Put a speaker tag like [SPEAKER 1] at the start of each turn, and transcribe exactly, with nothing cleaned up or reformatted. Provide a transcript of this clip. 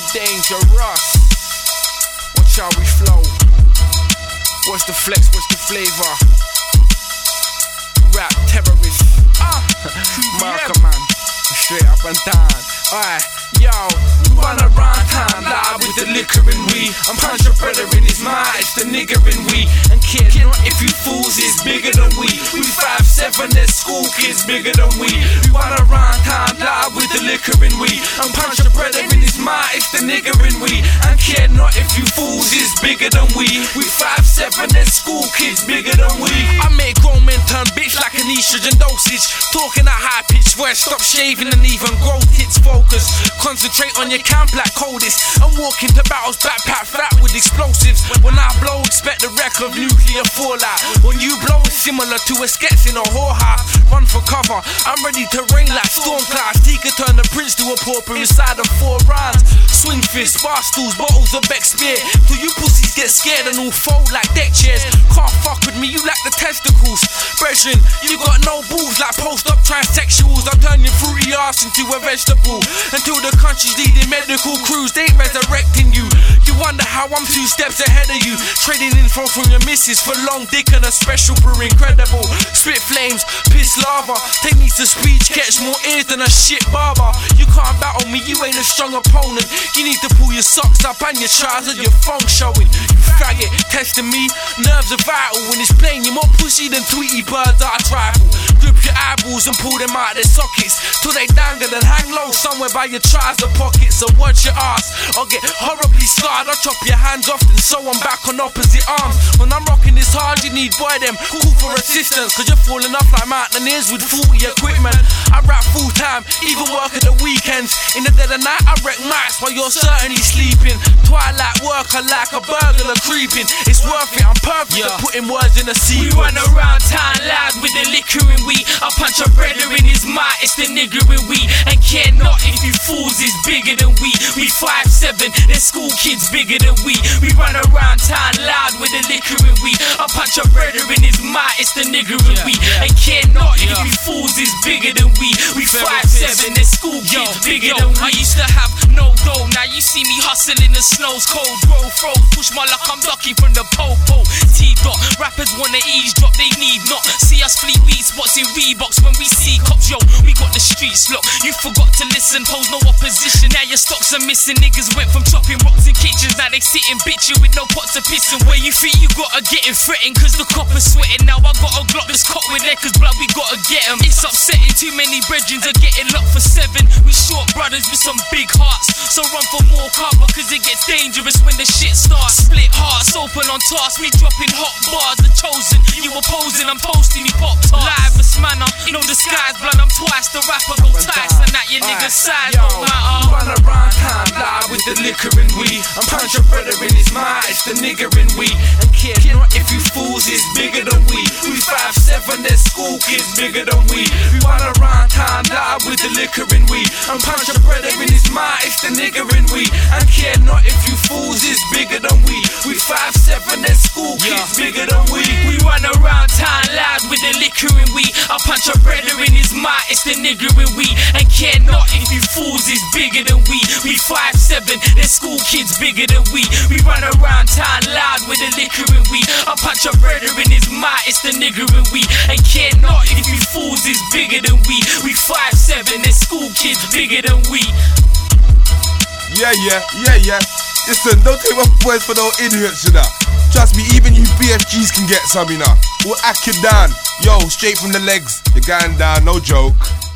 [SPEAKER 1] Dangerous. Watch how we flow. What's the flex? What's the flavor? Rap terrorist. Ah, Marker man. Straight up and down. Alright, yo, we run around town live with the liquor and we. I'm punch your brother in his mind, it's the nigger in we. And kid, not if you fools is bigger than we. We five seven, there's school kids bigger than we. We run around town live with the liquor and we. I'm punch your brother in his mind, it's the nigger in we. And kid, not if you fools is bigger than we. We five seven, there's school kids bigger than we. I make grown men turn bitch like an estrogen dosage. Talking at high pitch voice, stop shaving and even grow tits. Focus, concentrate on your camp like coldest. And walk into battles backpack fat with explosives. When I blow, expect the wreck of nuclear fallout. When you blow, it's similar to a sketch in a whorehouse. Run for cover, I'm ready to rain like storm clouds. He could turn the prince to a pauper inside of four rounds. Swing fists, bar stools, bottles of Beck spear. Till you pussies get scared and all fold like deck chairs. Can't fuck with me, you lack the testicles. Brethren, you got no balls like post-up transsexuals. I'll turn your fruity ass into a vegetable. Until the country's leading medical crews, they ain't resurrecting you. You wonder how I'm two steps ahead of you. Trading info from your missus for long dick and a special brew, incredible. Spit flames, piss lava. Techniques of speech catch more ears than a shit barber. You can't battle me, you ain't a strong opponent. You need to pull your socks up and your trousers, your phone showing. You faggot, testing me, nerves are vital. When it's plain, you're more pushy than Tweety Bird's arch rifle. Grip your eyeballs and pull them out of their sockets till they dangle and hang low somewhere by your trouser pockets. So watch your ass or get horribly scarred. I'll chop your hands off and sew them back on opposite arms. When I'm rocking this hard, you need boy them call for assistance, cause you're falling off like mountaineers with faulty equipment. I rap full time, even work at the weekends. In the dead of night, I wreck mics while you're certainly sleeping. Twilight worker like a burglar creeping. It's worth it, I'm perfect yeah. at putting words in a sequence.
[SPEAKER 2] We run around town loud with the liquor and we. I punch a brother in his mind, it's the nigger and we. And care not if you fools is bigger than we. We five seven, there's school kids bigger than we. We run around town loud with the liquor and we. I punch a brother in his mind, it's the nigger and
[SPEAKER 1] yeah,
[SPEAKER 2] we.
[SPEAKER 1] Yeah.
[SPEAKER 2] And care not
[SPEAKER 1] yeah.
[SPEAKER 2] if you fools is bigger than we. We five seven, there's school kids yo, bigger yo, than we. I used to have no dough, now you see me hustling the snow's cold. Roll, froze, push my luck, I'm ducking from the po-po. T-dot, rappers wanna eavesdrop, they need not. See us fleet weed spots in Reeboks when we see cops, yo, we got the streets locked. You forgot to listen, pose no opposition. Now your stocks are missing. Niggas went from chopping rocks in kitchens, now they sitting bitching with no pots of pissing. Where you think you gotta get it threatened, cause the copper's sweating. Now I got a Glock that's caught with there, cause blood we gotta get them. It's upsetting, too many brethrens are getting locked for seven. We short brothers with some big hearts, so run for more cover, cause it gets dangerous when the shit starts. Split hearts, open on task, me dropping hot bars. The chosen, you opposing, I'm posting, me pop tarts. Live as manner, know the sky's blood, I'm twice the rapper, go Tyson at your nigga's side.
[SPEAKER 1] Yo,
[SPEAKER 2] no matter.
[SPEAKER 1] we run around town live with the liquor and we. I'm punch a brother in his mind, it's the nigger and we. And care not if you fools is bigger than we. We five seven, there's school kids bigger than we. We run around town live with the liquor and we. I'm punch a brother in his mind, it's the nigger and we. And care not if you fools is bigger than we. We five seven, there's school kids yeah. bigger than we.
[SPEAKER 2] We run around town loud with the liquor and we. I punch a brother in his mind, it's the nigger and we. And care not if you fools is bigger than we. We five seven, there's school kids bigger than we. We run around town loud with the liquor and we. I punch a brother in his mind, it's the nigger and we. And care not if you fools is bigger than we. We five seven, there's school kids bigger than we.
[SPEAKER 3] Yeah, yeah, yeah, yeah. Listen, don't take my boys for no idiots, you know. Trust me, even you B F Gs can get some, you know. We'll hack you down. Yo, straight from the legs. You're going down, no joke.